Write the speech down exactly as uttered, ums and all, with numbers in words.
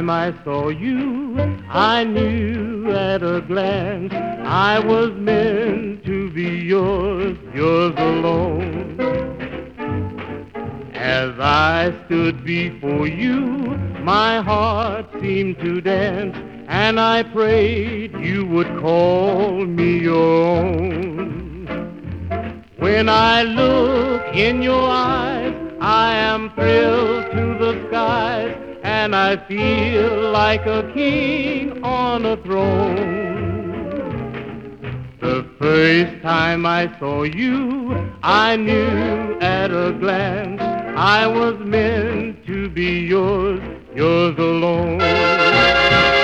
time I saw you, I knew at a glance I was meant to be yours, yours alone. As I stood before you, my heart seemed to dance, and I prayed you would call me your own. When I look in your eyes, I am thrilled to the skies, and I feel like a king on a throne. The first time I saw you, I knew at a glance I was meant to be yours, yours alone.